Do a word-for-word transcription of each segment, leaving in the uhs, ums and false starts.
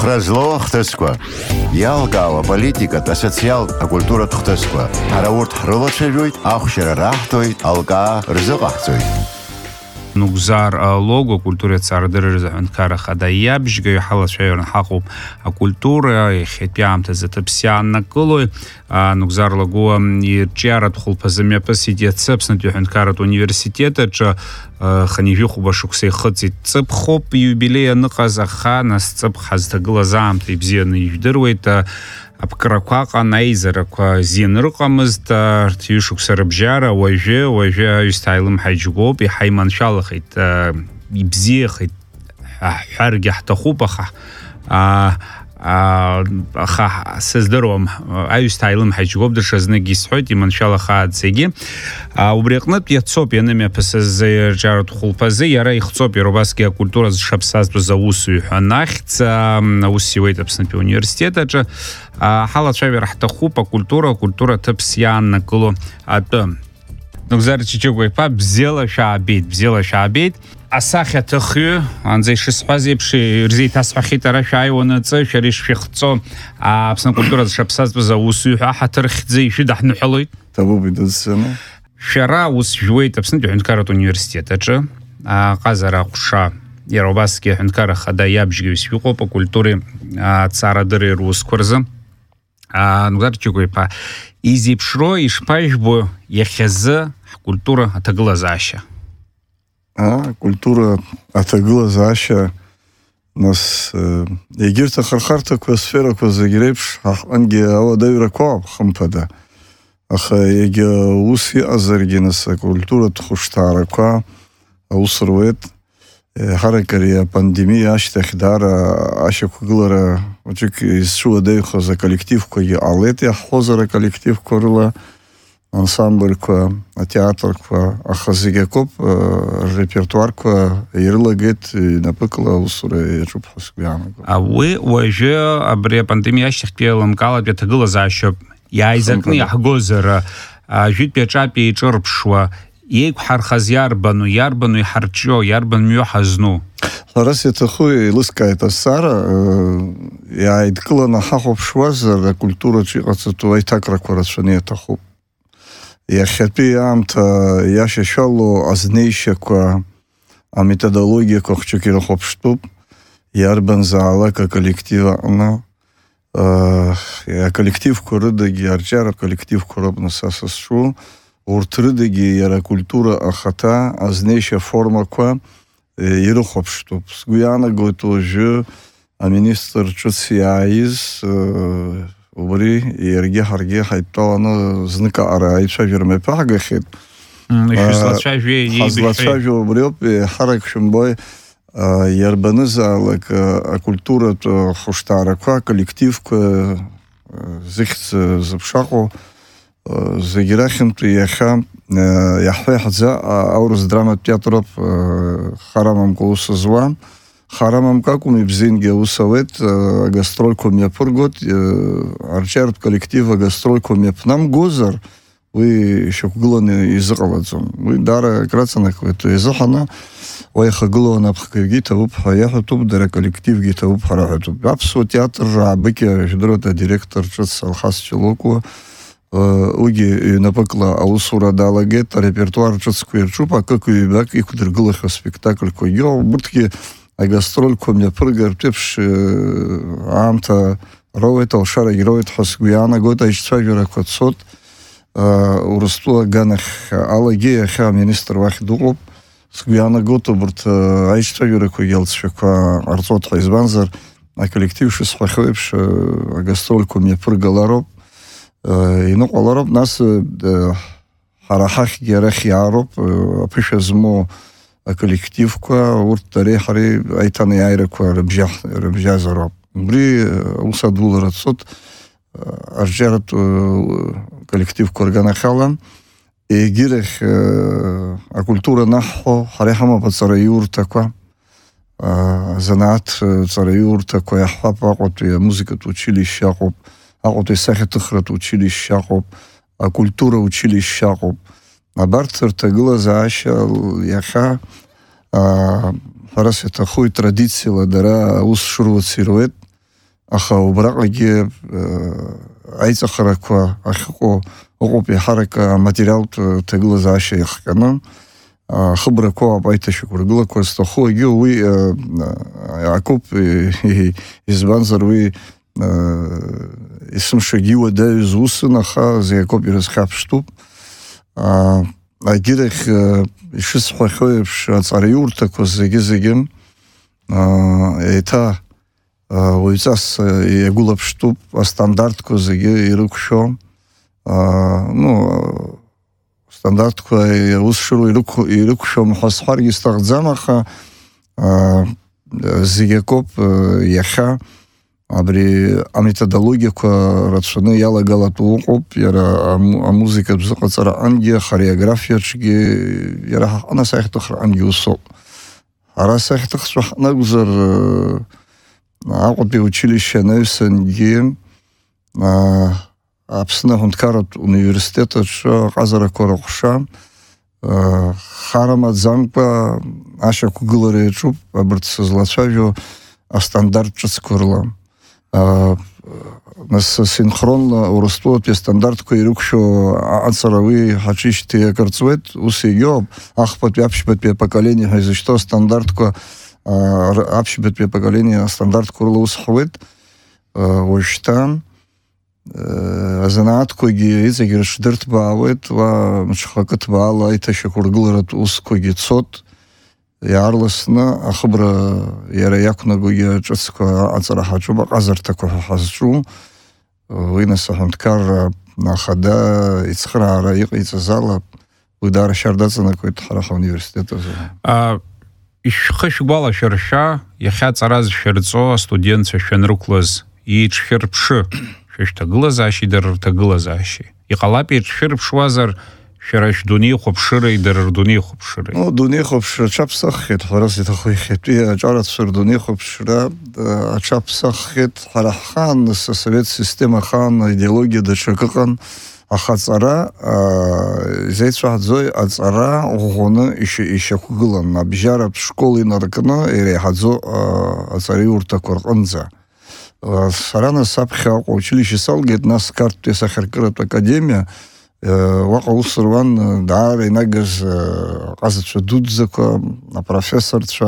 Хразло хтесква. Ялгава политика та социал а культура хтесква. Араурт хролочевой, ахшера рахтой, алга рзыгахтой. نوزار لوگو کلتور سردر زمین کار خدایی بجگی حالا شاید حقوب کلتور خیتیام تزت بسیار نکلوی نوزار لوگو یرچیارت خل پزمی پسیدیت سبسن تیهن کارت университета چه خنیفی خوب شخصی خدی تب خوب یوبیلی نقاز خان استب خزد گلزام تیبزیان یدرویت أبكرقاقا نايزرقا زين رقمز تا تيشوك سربجارة وجه وجه يستعلم حيجوب يحيمان شالخيت يبزيخيت حرق يحتخوبخا خا سزدروم أيستعلم حيجوب درش زنقي سحوت يمن شالخا تسيجي وبريقنت يتصوب ينمي بس زي جارت خلفزي يرى يختصوب يروباسكي كультура شبساز بزاوسو ناخت وسيويت بسن في университета حالة شوي راح تخوبة كультура كультура تبسيان نقولو أتم نقدر تشوفوا يبقى بزيلا شعبيت بزيلا شعبيت أساخة تخيو عن زي شسبازي بشي رزي تسبخي ترى شاي ونتصي شريش في ختصو بسن كультура شبساز بزاوسو حترخ زي شو ده نحلي تبو بدو السنة شرا وسجويت بسن في عندكارة университета قازرا قشا يروباسكي عندكارة خدايا بجيو سبيقو بكультуре царадыры рус курзы نقدر تشوفوا يبقى إذا بشرو يشبه بو يخزة كультура أتقلا زاشة. آه كультура أتقلا زاشة ناس يجيرت خرخرت كوسفيرا كوزجريبش أنجي أو دايرة كواب خمبدا أخ يجي وسي أزرجينس كультура تخشتارا كوا أوسرويت حركة пандемия أشتخ دارا أشوف كلرا وجيك يسوى ده خذ коллектив كوي عليت يا خذ коллектив كورلا ансамбль كوا театр كوا أخذ كوب ريبرتوار كوا يرلا جت نبكلا وصورة يشوف حسبيان. أوي وجه أبري пандемия أشتخ بيلم قالوا بيتقول زاشة يا إذا حجوزر جيت بيجابي يجرب شوا يك حرخز ياربنو ياربنو يحرچو ياربن ميو حزنو خلاص يتخوي لسكا يتسارا يا يدكلا نحاخو بشوازر كультура чиqatsatu айтакра кварашне таху я хапи амта яша шалло азнейша ква а методология кохчукира хопштуп ярбан заалака коллектива она я коллектив корыдаги арчара коллектив коробна сасасшу ورتردگی یا کلتور آختا از نیش فرم کو یرو خوبشتوب. سگویانه گویتو جو امینستر چوسیایز وبری یرگی هرگی حیطانه زنکا آرای شجر مپاگه خید. خزلات شجوی. خزلات شجوی وبریوب حرک شنبای یربنزالک کلتور خوشتاره کو کلکتیو کو زخت زبشاقو زجراخم تيخام يحوي حزا أورز دراما تياتروب خرامم كوس زوام خرامم كاكم يبزين جوسويت جاسترولكم يبرغوت أرشارت كولكتيف جاسترولكم يبنام جوزر ويشوكلون يزغلتهم ويدار كراتسنك ويتو يزحنا ويخجلون أبخكيجيتا وبحياحتوب دار كولكتيف جيتا وبحراحتوب أبسو تياتر رعبكي شدروتا ديريكتور شتس الخاص شلوكوا Уги напекла аусура дала гет репертуар чуцкуер а как и бак и кудыргылых спектакль койо буртки а гастроль комня прыгар тепш амта роет алшара героет хасгуяна года ичцавера котсот урстула ганах алагея ха министр вахидугоп сгуяна гото бурт ичцавера койелцшка арцот хайзбанзар а коллектив шисхахвепш а гастроль комня прыгалароп إنه قلرب ناس حرحك جرخ يعرب أبيش زمو كولكتيف كوا ورد تاريخ ري أيتان يعير كوا ربجاه ربجاه زراب بري وصل دولار صوت أرجعت كولكتيف كورجانا خالن يجرخ الكولتورة نحو حريحة ما بتصريور تكوا زنات تصريور تكوا يحفظ وقت موسيقى توتشيلي الشاقب أقول تسخة تخرط училище شاقب كультура училище شاقب أبارتر تقول زعش يخا فرس تخوي تراديسي لدرا وس شروط سيروت аха убраҟагьы аиҵахарақәа ахьыҟоу ыҟоуп иҳарак аматериалтә ҭагылазаашьа иахҟьаны ахыбрақәа ауп аиҭашьақәыргылақәа зҭаху егьи уи акоуп избанзар уи есымшагьы иуадаҩыз усын, аха зегь акоуп ирызхьаԥштәуп. Агьирахь ишысҳәахьоу еиԥш аҵараиурҭақәа зегьы-зегьы еиҭа уаҩҵас иагәылаԥштәуп, астандартқәа зегьы ирықәшәо. Ну, стандартқәа ус шыруа ирықәшәом ҳәа сҳәаргьы сҭахӡам, аха зегьы акоуп иахьа абри аметодологиақәа рацәаны иалагалатәу ыҟоуп, иара амузикатә зыҟаҵараҟангьы, ахореографиаҿгьы, иара ҳаҟны асахьаҭыхраҟангьы усоуп. Ара асахьаҭыхцәа ҳнакәзар Аҟәатәи училишье анаҩсангьы Аԥсны аҳәынҭқарратә университет аҿы аҟазарақәа рыҟәша хара маӡамкәа ашьақәгылара иаҿуп абарҭ сызлацәажәо астандарт ҿыцқәа рыла. Нас синхронно урыстәылатәи астандартқәа ирықәшәо аҟаҵара уи ҳаҽишьҭи акырҵуеит, ус егьоуп, ахԥатәи аԥшьбатәи апоколение ҳәа изышьҭоу астандартқәа аԥшьбатәи апоколение астандартқәа рыла ус ҳуеит. Уажәшьҭа азанааҭқәагьы иҵегьы рыҽдырҭбаауеит, уа мҽхакы ҭбаала аиҭашьақәыргыларатә усқәагьы цот, иаарласны ахыбра иара иақәнагогьы ҿыцқәа аҟаҵара ҳаҿуп, аҟазарҭақәа ҳәа ҳазҿу, уи нас аҳәынҭқарра ахада ицхыраара иҟаиҵаз ала уи даара шьарда аҵанакуеит ҳара ҳауниверситет азы. Ишәхы шәгәалашәыршәа, иахьа аҵара зшәырҵо астудентцәа шәанрықәлаз иеиҿшәырԥшы, шәышьҭагылазаашьеи дара рҭагылазаашьеи. Иҟалап иеиҿшәырԥшуазар шәара шәдунеихәаԥшыреи дара рдунеихәаԥшыреи. Ну, дунеихәаԥшра аҽаԥсаххьеит, ҳәарас иҭаху иахьатәи аҿарацәа рдунеихәаԥшра аҽаԥсаххьеит, ҳара ҳхаан, асовет система ахаан аидеологиа даҽак ыҟан, аха аҵара изеицәаҳаӡои аҵара ӷәӷәаны ишьақәгылан, абжьаратә школ инаркны иреиҳаӡоу аҵараиурҭақәа рҟынӡа. Сара нас аԥхьа Аҟәа училишье салгеит, нас Қарҭтәи асахьаркыратә академиа, уаҟа ус руан даара инагаз аҟазацәа дуӡӡақәа, апрофессорцәа,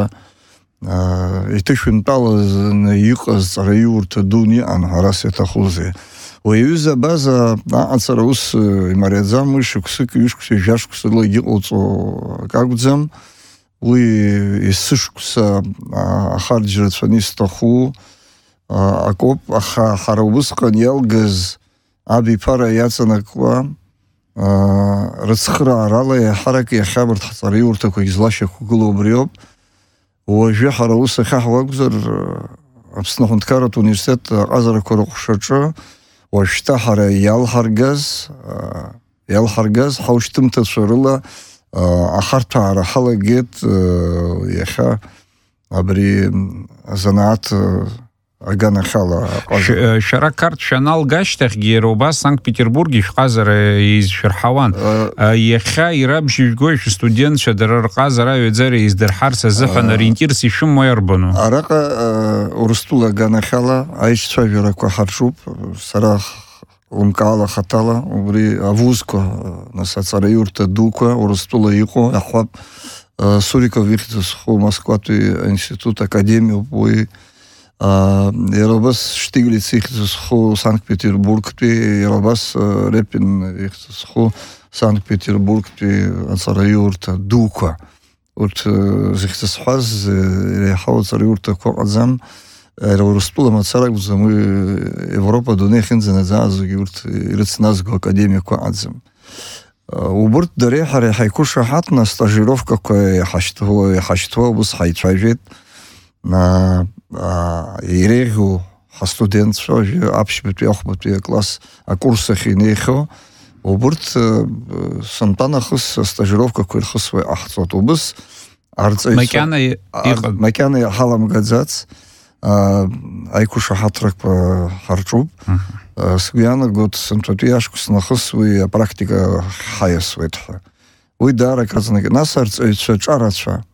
иҭышәынтәаланы иҟаз ҵараиурҭа дуун иҟан, ҳарас иаҭахузеи. Уи аҩыза абаза аҟаҵара ус имариаӡам, уи шықәсык, ҩышықәса, жәашықәса рыла иҟауҵо ак акәӡам, уи есышықәса ахарџь рацәаны исҭаху акоуп, аха ҳара убысҟан иалгаз абиԥара иаҵанакуа рыцхыраарала иаҳарак иахьа абарҭ ҳҵараиурҭақәагьы злашьақәгылоу убри ауп. Уажәы ҳара ус ахьаҳуа акәзар, Аԥсны аҳәынҭқарратә университет аҟазарақәа рыҟәшаҿы уажәшьҭа ҳара иалҳаргаз иалҳаргаз ҳаушьҭымҭацәа рыла ахарҭәаара ҳалагеит иахьа абри азанааҭ аганахьала. Шәара Қарҭ шәаналгашьҭахьгьы иара убас Санкт-Петербурги шәҟазара изшәырҳауан. Иахьа ирабжьыжәгои шәстудентцәа дара рҟазара аҩаӡара издырҳарц азыҳәан ориентирс ишәымоу иарбану? Араҟа Урыстәыла аганахьала аишьцәажәарақәа ҳарҿуп, сара лымкаала хаҭала, убри авузқәа, нас аҵараиурҭа дуқәа Урыстәыла иҟоу, иаҳҳәап Суриков ихьӡ зху Москватәи аинститут академиоуп уи. Иара убас Штиглиц ихьӡ зху Санкт-Петербургтәи, иара убас Репин ихьӡ зху Санкт-Петербургтәи аҵараиурҭа дуқәа. Урҭ зыхьӡысҳәаз иреиҳау аҵараиурҭақәа ыҟаӡам, иара Урыстәыла мацара акәӡам, уи Европа адунеи ахьынӡанаӡаазгьы урҭ ирыцназго академиақәа ыҟаӡам. Убырҭ дареи ҳареи ҳаиқәышаҳаҭны астажировкақәа иҳашьҭуа убыс ҳаицәажәеит. Иреиӷьу ҳастудентцәа аԥшьбатәи ахәбатәи акласс акурс ахь инеихьоу, убырҭ сынтәанахыс астажировкақәа ирхысуа иҟаҳҵоит. Убыс макьана ҳаламгаӡац аиқәышаҳаҭрақәа ҳарҿуп. Сгәы иаанагоит сынтәатәи ашықәс нахыс уи апрактика ҳаиасуеит ҳәа. Уи даара акраҵанакуеит. Нас арҵаҩцәа ҿарацәа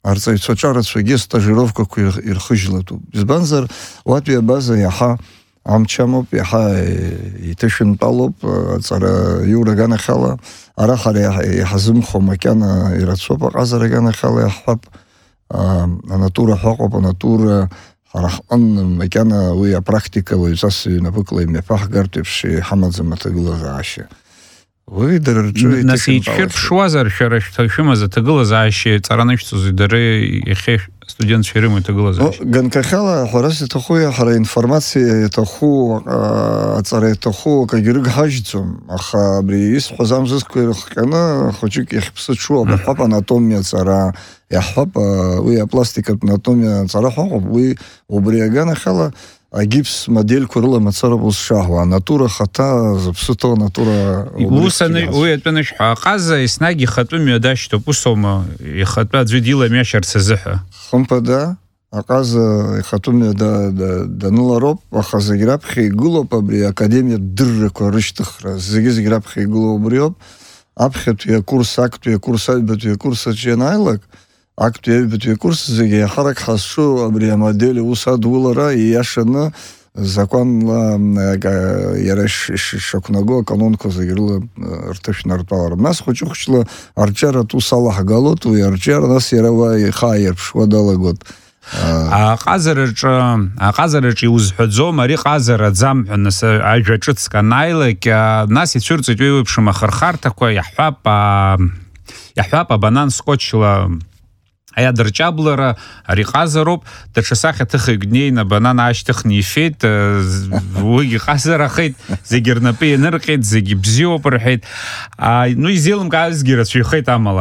арцаицоჭарацәагьы стажировкақәа ирхыжьлатәуп. Избанзар, уатәи абаза иаҳа амчамоуп, иаҳа иҭышәынтәалоуп аҵара аиура аганахьала, ара ҳара иҳазымхо макьана ирацәоуп, аҟазара аганахьала иаҳҳәап, анатура ҳәаҟоуп, анатура ҳара ҳҟны макьана уи апрактика уаҩҵас ҩнапыкла имҩаԥаҳгартә еиԥш иҳамаӡам аҭагылазаашьа. Уи дара рҿы нас иҽшәырԥшуазар, шәара шәимаз аҭагылазаашьа ҵаранышәҵози дара иахьа студентцәа ирымоу аҭагылазаашьа? Ганкахьала ҳәарас иҭаху, ҳара информациа иҭаху, аҵара иҭаху акагьы рыгҳажьӡом, аха абри исҳәаз амзызқәа ирыхҟьаны хәыҷык иахьԥсы ҽу абаҳәап анатомиа ҵара, иаҳҳәап уи апластикатә анатомиа ҵара ҳәаҟоуп, уи убри аганахьала агипс модельқәа рыла мацароуп ус шаҳуа, анатура хата зыԥсы ҭоу анатура уи атәы анышәҳәа, аҟаза еснагь ихатәы мҩа дашьҭоуп, усоума, ихатәы аӡәы диламиашьарц азыҳәа? Хымԥада, аҟаза ихатәы мҩа данылароуп, аха зегь раԥхьа игылоуп абри академиатә дыррақәа рышьҭыхра, зегьы-зегь раԥхьа игылоу убриоуп, аԥхьатәи акурс, актәи акурс, аҩбатәи акурс аҿы ианааилак, актәи аҩбатәи акурс зегьы иаҳарак ҳазҿу абри амодель ус адулара ииашаны законла иара ишақәнаго аканонқәа зегьы рыла рҭышәнартәалара. Нас хәыҷы-хәыҷла арҿиаратә ус алаҳгалоит, уи арҿиара нас иара уа ихааирԥшуа далагоит. Аҟазараҿы, аҟазараҿы иузҳәаӡом, ари ҟазараӡам ҳәа нас ажәа ҿыцк анааилак, нас ицәырҵит уи еиԥшым ахырхарҭақәа, иаҳҳәап, иаҳҳәап абанан скотчла аиадырҷаблара, ари ҟазароуп, даҽа сахьаҭыхҩык днеины абанан аашьҭыхны ифеит, уигьы ҟазарахеит, зегьы рнапы ианырҟьеит, зегьы бзиоуп рҳәеит. Ну, изеилымкаазгьы рацәаҩхеит амала.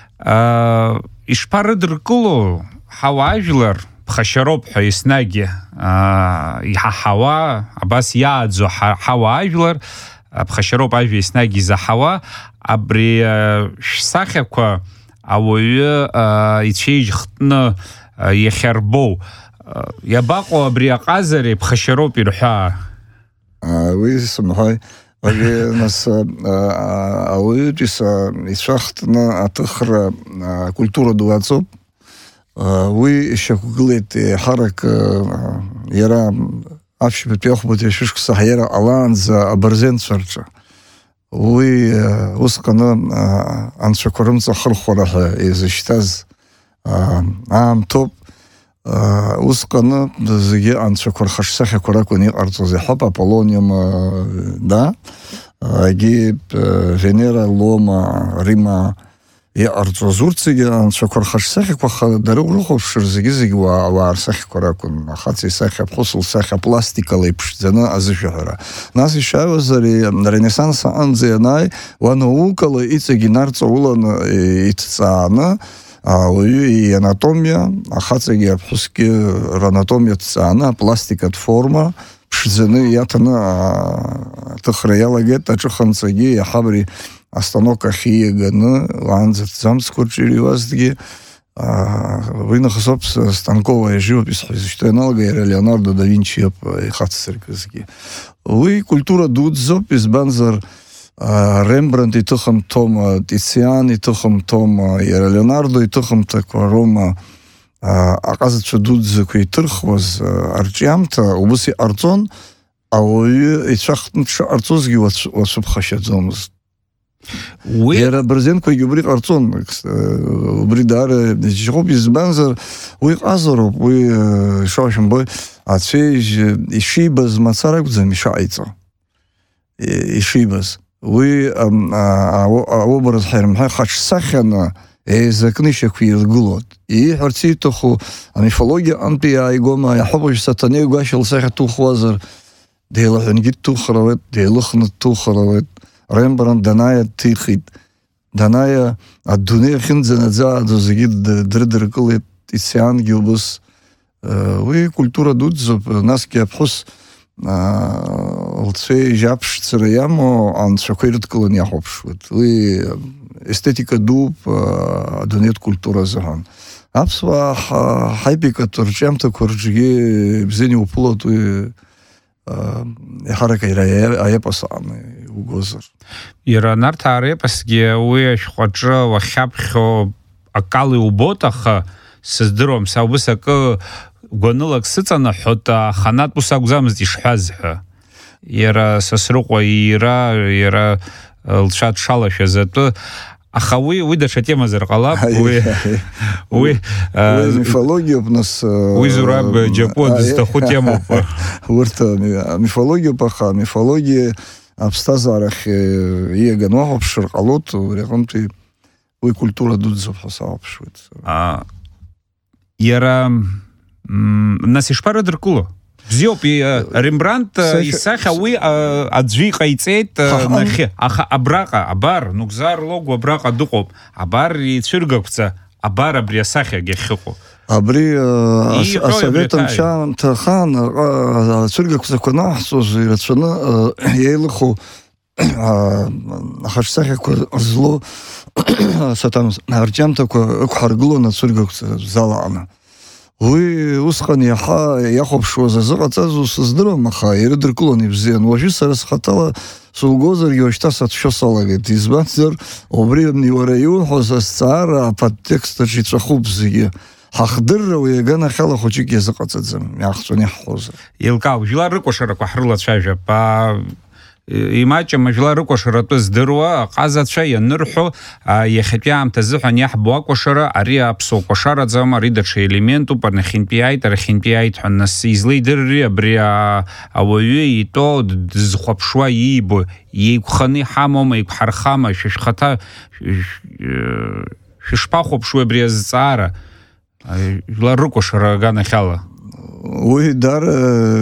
Ишԥарыдыркыло ҳауаажәлар ԥхашьароуп ҳәа еснагь иҳаҳауа, абас иааӡо ҳауаажәлар ԥхашьароуп ажәа еснагь изаҳауа, абри шәсахьақәа ауаҩы ицәеижьхтны иахьарбоу, иабаҟоу абри аҟазареи ԥхашьароуп ирҳәаа? Уи сымҳәои, нас ауаҩытәыҩса ицәахтны аҭыхра акультура ду аҵоуп, уи ишьақәгылеит еиҳарак иара аԥшьбатәи ахәбатәи ашәышықәса ҳиара ҟалаанӡа абырзенцәа рҿы. Уи усҟаны анцәақәа рымҵахырхәара ҳәа изышьҭаз аамҭоуп, усҟаны зегьы анцәақәа рхаҿсахьақәа ракәын иҟарҵоз, иҳәап аполониум, да, агьи Венера, Лома, Рима иҟарҵоз, урҭ зегьы анцәақәа рхаҿсахьақәа, аха дара урыхәаԥшыр зегьы-зегьы ауаа рсахьақәа ракәын, ахаҵа исахьа, аԥҳәыс лсахьа пластикала иԥшӡаны азышәаҳәара. Нас ишааиуаз ари аренессанс аҟынӡа ианааи, уанаукала иҵегь инарҵауланы иҭҵааны ауаҩы ианатомиа, ахаҵагьы аԥҳәысгьы ранатомиа ҭҵааны, апластикатә форма ԥшӡаны иаҭаны аҭыхра иалагеит, аҿыханӡагьы иаҳа абри астанок ахь ииаганы уаанӡа ҭӡамцқәа рҿы ириуазҭгьы уи нахыс ауп станковая живопись ҳәа изышьҭоу ианалага, иара Леонардо да Винчи ауп ихацзыркызгьы. Уи культура дуӡӡоуп, избанзар Рембрандт иҭыхымҭома, Тициан иҭыхымҭома, иара Леонардо иҭыхымҭақәа роума аҟазацәа дуӡӡақәа иҭырхуаз арҿиамҭа убыс иҟарҵон, ауаҩы ицәахтны дшыҟарҵозгьы уацәыԥхашьаӡомызт. Иара абырзенқәагьы убри ҟарҵон, убри даара иџьхоуп, избанзар уи ҟазароуп, уи ишаушәымбои ацәеижь ишибаз мацара акәӡам ишааиҵо, ишибаз. Уи аобраз ҳаирымҳәа хаҿсахьаны еизакны ишьақәиргылоит. Ииҳәарц ииҭаху амифологиа аҟнытәи иааигома, иаҳҳәап уажә Сатанеи Гәашьа лсахьа ҭухуазар, деилаҳәангьы дҭухрауеит, деилыхны дҭухрауеит. Рембрандт данааи дҭихит, данааи адунеи ахьынӡанаӡааӡо зегьы дрыдыркылеит, Тициангьы убыс. Уи культура дуӡӡоуп, насгьы аԥҳәыс лцәеижь аԥшӡара иамоу анцәақәа ирыдкыланы иахәаԥшуеит. Уи естетика дууп адунеитә культура азыҳәан. Аԥсуаа ҳаепикатә рҿиамҭақәа рҿгьы бзианы иуԥылоит, уи иаҳарак аепос аҟны иугозар. Иара нарҭаа репосгьы уи ашәҟәаҿы уахьаԥхьо акала иубоит, аха сыздыром саубысак гонылак сыцана хота ханат бусагзамыз ишхазха ера сасруква ира ера лшат шалаша зато аха уи уи даша тема зарqalab уи уи мифология у нас уи зураб джапод стаху тему урта мифология паха мифология абстазарах еган вахшр qalot регонти уи культура дудзов хасабшвит а ера нас ишпара дркуло бзиоп Рембрандт исахьа уи аӡәы иҟаиҵеит нахьхьи аха абраҟа абар нугзар логу абраҟа дыҟоуп абар ицәыргақәҵа абар абри асахьагьы ахьыҟоу абри асоветам чамҭахан ацәыргақәҵақәа наҳҵоз ирацәаны иеилыху ахаҿсахьақәа рзло арҿиамҭақәа ықәҳаргылон ацәыргақәҵа залаҟаны уи усҟан иаҳа иахәаԥшуаз азыҟаҵаз усыздыруам, аха ирыдыркылон ибзиан. Уажәы сара схаҭала сулгозаргьы уажәшьҭа сацәшәо салагеит. Избанзар, убри уара иуҳәоз азҵаара аподтекстаҿ иҵәахуп зегьы. Ҳахдырра уи аганахьала хәыҷык иазыҟаҵаӡам, иаахҵәаны иаҳҳәозар. Еилкаау, жәлар рыкәашарақәа ҳрылацәажәап. Имаҷым ажәлар рыкәашаратәы здыруа, аҟазацәа ианырҳәо, иахьатәи аамҭазыҳәан иаҳбо акәашара, ари аԥсуа кәашараӡам, ари даҽа елементуп, арнахьынтәи ааит, арахьынтәи ааит ҳәа нас излеидырри абри ауаҩы итәо дызхәаԥшуа иибо, иеиқәханы иҳамоума, еиқәҳархама, шәышәхаҭа шәышԥахәаԥшуеи абри азҵаара, жәлар рыкәашара аганахьала? Уи дара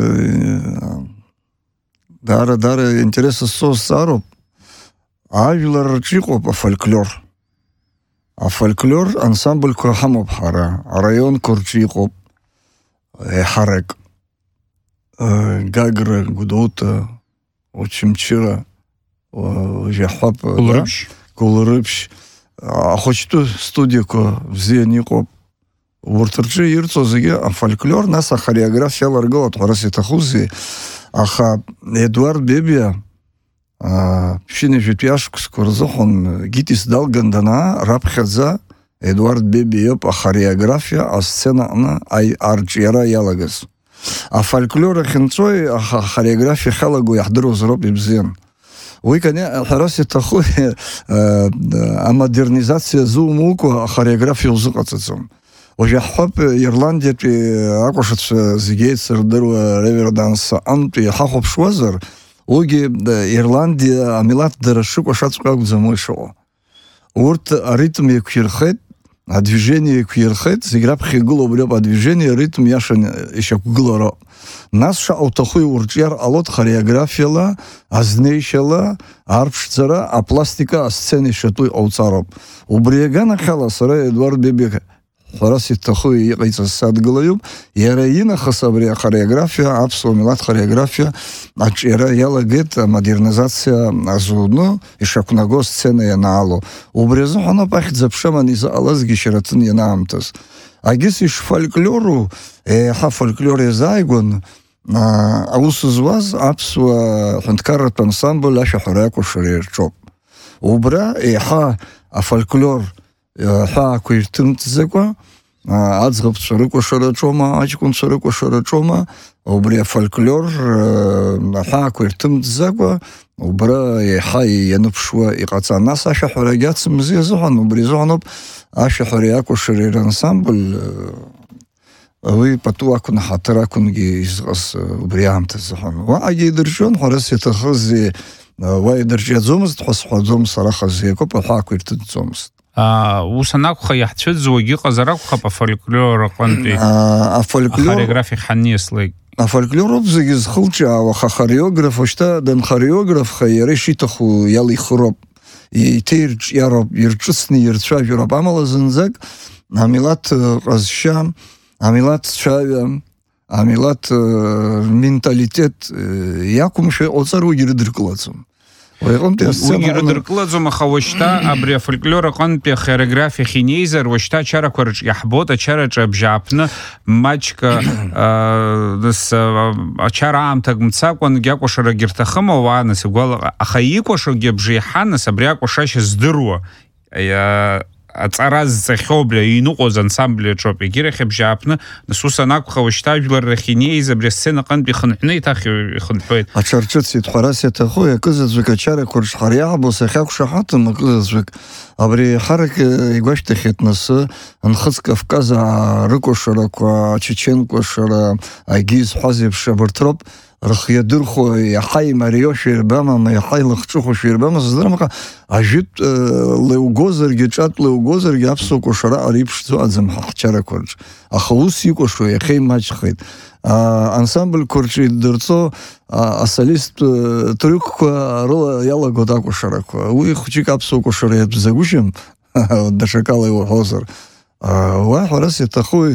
Дара, дара, интереса соцсароуп. Ажәлар рҿы иҟоуп афольклор. Афольклор ансамбльқәа ҳамоуп ҳара. Араионқәа рҿы иҟоуп еиҳарак. Гагра, Гәдоуҭа, Очамчыра, Жьаҳәаԥ, Кәылрыԥшь. Кәылрыԥшь. Ахәыҷтәы студиақәа бзиан иҟоуп. Урҭ рҿы ирҵо зегьы афольклор, нас ахореографиа иаларгылоит, ҳәарас иҭахузеи. Аха Едуард Бебиа ԥшьынҩажәатәи ашықәсқәа рзыҳәан Гитис далган данаа раԥхьаӡа Едуард Бебиа иоуп ахореографиа асценаҟны арҿиара иалагаз. Афольклор ахьынҵәои ахореографиа ахьалаго иаҳдыруазар ауп ибзиан. Уи ҳәарас иҭаху амодернизациа зумукәа ахореографиа узыҟаҵаӡом. Ожьаҳәаԥ Ирландиатәи акәашацәа зегьы еицырдыруа реверданс антәи ҳахәаԥшуазар, уигьы Ирландиа амилаҭдара шыкәашаҵәҟьа акәӡам уи шыҟоу. Урҭ аритм еиқәирхеит, адвижение еиқәирхеит, зегь раԥхьа игылоуп абри ауп адвижение, аритм иашан ишьақәгылара. Нас шаҟа уҭаху иурҿиар ҟалоит хореографиала, азнеишьала, арԥшӡара, апластика, асцена ишатәу иҟауҵароуп. Убри аганахьала сара Едуард Бебиа ҳәарас иҭаху иҟаиҵаз садгылаҩуп, иара инахыс абри ахореографиа, аԥсуа милаҭ хореографиа аҿиара иалагеит амодернизациа азуны ишақәнаго сцена ианаало. Убри азыҳәан ауп ахьӡ аԥшаман изаҟалазгьы Шьараҭын ианаамҭаз. Агьыс ишфольклору, еиҳа фольклор иазааигәан аус зуаз аԥсуа ҳәынҭқарратә ансамбль ашәаҳәара акәашара ирҿоуп. Убра еиҳа афольклор ҳәаақәа ирҭымҵӡакәа, аӡӷабцәа рыкәашараҿоума, аҷкәынцәа рыкәашараҿоума, убри афольклор ҳәаақәа ирҭымҵӡакәа, убра еиҳа ианыԥшуа иҟаҵан. Нас ашәаҳәарагьы ацымзи азыҳәан, убри азыҳәан ауп ашәаҳәареи акәашареи рансамбль уи пату акәын, ҳаҭыр акәынгьы изҟаз убри аамҭа азыҳәан. Уаҟагьы идырҿион, ҳәарас иҭахызи уа идырҿиаӡомызт ҳәа сҳәаӡом, сара хазиакоуп, аҳәаақәа ирҭыҵӡомызт. Ус анакәха иаҳцәыӡуагьы ыҟазар акәхап афольклор аҟынтәи ахореографиа ҳаниаслак. Афольклор ауп зегьы зхылҿиаауа, аха ахореограф уажәшьҭа данхореографха иара ишиҭаху иалихыроуп, иҭеирҿиароуп, ирҿыцны ирцәажәароуп. Амала зынӡак амилаҭ ҟазшьа, амилаҭ цәаҩа, амилаҭ менталитет иақәымшәо иҟауҵар уигьы ирыдыркылаӡом. Уигьы ирыдыркылаӡом, аха уажәшьҭа абри афольклор аҟынтәи ахореографиа ахь инеизар, уажәшьҭа ачарақәа рҿы иаҳбоит, ачараҿы абжьааԥны маҷк ачара аамҭак мцакәангьы акәашарагьы рҭахыма ауаа, нас игәалаҟа, аха икәашогьы абжеиҳа, нас абри акәашашьа здыруа аҵара зҵахьоу иныҟәоз ансамбли аҿоуп, егьирахь абжьааԥны нас ус анакәха уашьҭажәларрахь инеиз абри асцена аҟынтә ихынҳәны еиҭах ихынҳәуеит. Аҽарҿыцит ҳәара иаҭаху акызаҵәык ачарақәа рҿ ҳара иаҳбо сахьақәшаҳаҭым акызаҵәык абри ҳарак игәашьҭахьеит насы Нхыҵ Кавказ рыкәашарақәа, ачеченкәашара, егьи изҳәаз еиԥш абарҭ роуп рхы иадырхәо иаҳа имариоушәа ирбама, иаҳа илахҿыхушәа ирбама, сыздырам, аха ажәытә леугозаргьы, ҿатә леугозаргьы аԥсуа кәашара ареиԥшӡо аӡам ҳчарақәа рҿ. Аха ус икәашо иахьа имаҷхеит. Ансамбльқәа рҿы иддырҵо асолист трюкқәа рыла иалагоит акәашарақәа. Уи хәыҷык аԥсуа кәашара иатәзагәышьам, даҽакала иуҳәозар. Уа ҳәарас иаҭаху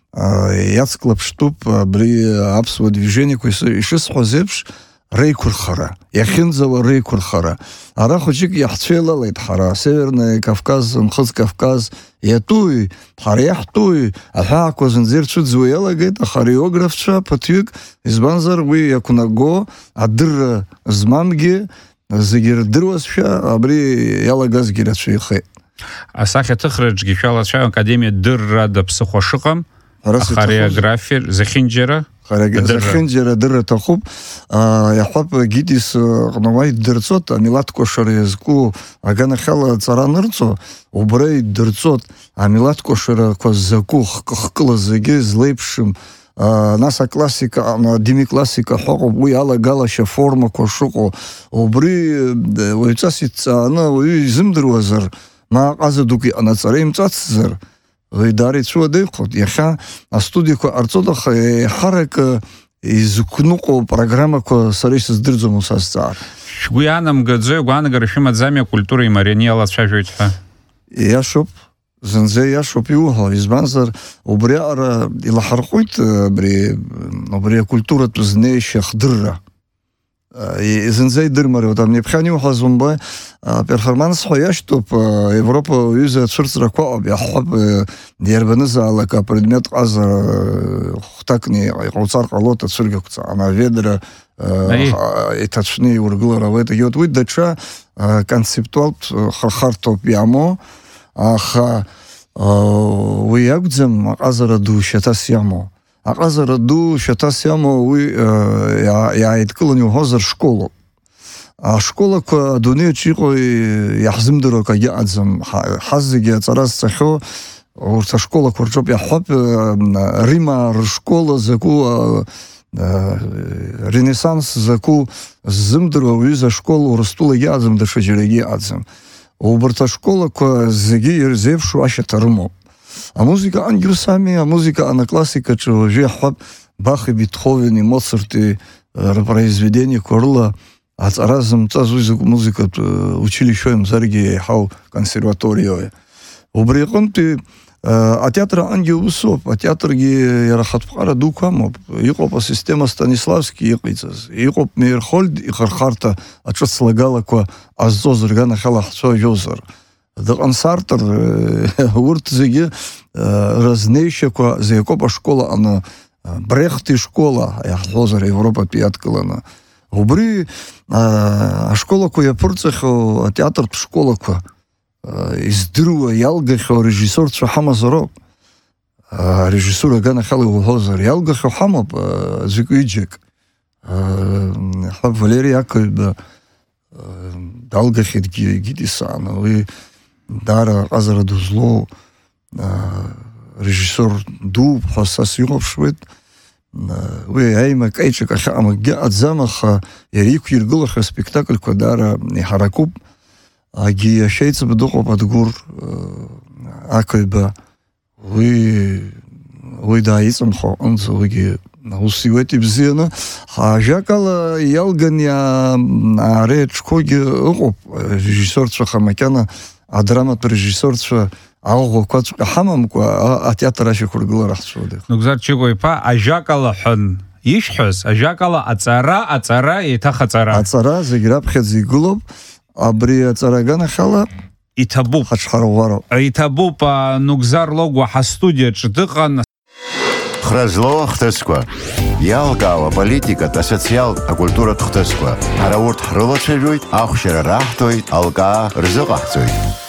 иацклаԥштәуп абри аԥсуа движениақәа ишысҳәаз еиԥш реиқәырхара, иахьынӡауа реиқәырхара. Ара хәыҷык иаҳцәеилалеит ҳара, Северный Кавказ, Нхыҵ Кавказ, иатәуи, ҳара иаҳтәуи аҳәаақәа зынӡа ирцәыӡуа иалагеит ахореографцәа ԥыҭҩык, избанзар уи иақәнаго адырра змамгьы зегьы рдыруазшәа абри иалагазгьы рацәаҩхеит. Асахьаҭыхраҿгьы шәалацәажәо академиа дыррада ԥсыхәа шыҟам, ахореографиа зехьынџьара зехьынџьара дырра аҭахуп. Иаҳҳәап Гидис ҟны уа иддырҵот амилаҭкәашара иазку аганахьала аҵара анырҵо, убра иддырҵот амилаҭкәашарақәа закәу хкы-хкыла зегьы злеиԥшым. Нас аклассика, демиклассика ҳәаҟоуп, уи алагалашьа формақәа шыҟоу. Убри уаҩҵас иҵааны уаҩы изымдыруазар, ма ҟаза дук иҟан аҵара имҵацзар, дара ицәуадаҩхоит. Иахьа астудиақәа ҟарҵоит, аха ҳарак изықәныҟәо программақәа сара исыздырӡом ус азҵаара. Шәгәы иаанамгаӡои, агәаанагара шәымаӡами акультуреи мариани иалацәажәоит ҳәа? Иашоуп, зынӡа иашоуп иуҳәо, избанзар убри аҟара илаҳарҟәит абри акультуратә знеишьа хдырра. Зынӡа идырмариоуп. Амнеиԥхьан иуҳәаз умбои, аперформансҳәа иашьҭоуп Европа уаҩыза ацәырҵрақәа ыҟоуп, иаҳҳәап иарбанызаалак апредмет ҟазара хәҭакны иҟауҵар ҟалоит ацәыргақәҵа, аведра иҭацәны иургылар ауеит. Егьоуп уи даҽа концептуалтә хырхарҭоуп иамоу, аха уи иакәӡам аҟазара ду шьаҭас иамоу. Аҟазара ду шьаҭас иамоу уи иааидкыланы иуҳәозар школоуп. Ашколақәа адунеиаҿ иҟоу иаҳзымдыруа акагьы аӡам. Ҳа зегьы аҵара зҵахьоу урҭ ашколақәа рҿоуп. Иаҳҳәап Рима ршкола закәу, Ренессанс закәу ззымдыруа уаҩыза школа Урыстәылагьы аӡам, даҽаџьарагьы аӡам. Убарҭ ашколақәа зегьы ирзеиԥшу ашьаҭа рымоуп. Амузика ангьы ус ами, амузика анаклассикаҿы уажәы иаҳҳәап Бахи, Бетховени, Моцарти рпроизведениақәа рыла аҵара зымҵаз уи закә музикатә училишьо имзаргьы еиҳау консерваториои. Убри иҟынтәи атеатр аҟынгьы усоуп, атеатргьы иара ахатәҟара дуқәа амоуп. Иҟоуп асистема Станиславски иҟаиҵаз, иҟоуп Мейерхольд ихырхарҭа аҿыцлагалақәа ҟазҵоз рганахьала ҳцәажәозар. Дыҟан Сартр, урҭ зегьы разнеишьақәа зеикоуп ашкола аҟны, Брехт ишкола иаҳҳәозар Европатәи иадкыланы. Убри ашколақәа иаԥырҵахьоу атеатртә школақәа издыруа иалгахьоу арежиссорцәа ҳамазароуп. Арежиссура аганахьала иуҳәозар иалгахьоу ҳамоуп ӡәк ҩыџьак. Ҳәап Валери Иаковиба далгахьеит Гидисаан, уи даара аҟазара ду злоу режиссор дууп ҳәа са сихәаԥшуеит. Уи аимак аиҿак ахьаҟам акгьы аӡам, аха иара иқәиргылахьоу аспектакльқәа даара иҳаракуп. Агьи ашьаиҵбы дыҟоуп Адгәыр Аковиба, уи дааиҵымхо аҟынӡа уигьы ус иуеит ибзианы. Ажәакала иалган иаареиҿқәоугьы ыҟоуп режиссорцәа, макьана адраматә режиссорцәа аӷәӷәақәаҵәҟьа ҳамамкәа атеатр ашьақәыргылара ҳцәуадаҩ. Нугзар Чигәа-иԥа ажәакала ҳәан ишәҳәаз, ажәакала аҵара, аҵара, еиҭах аҵара. Аҵара зегь раԥхьаӡа игылоуп. Абри аҵара аганахьала иҭабуп. Ҳаҽҳарӷәӷәароуп. Иҭабуп. Нугзар Логәуа ҳастудиаҿы дыҟан. Хразло хҭысқәа, иалкаауа политикатә, асоциалтә, акультуратә хҭысқәа. Ҳара урҭ ҳрылацәажәоит, ахәшьара раҳҭоит, алкаа рзыҟаҳҵоит.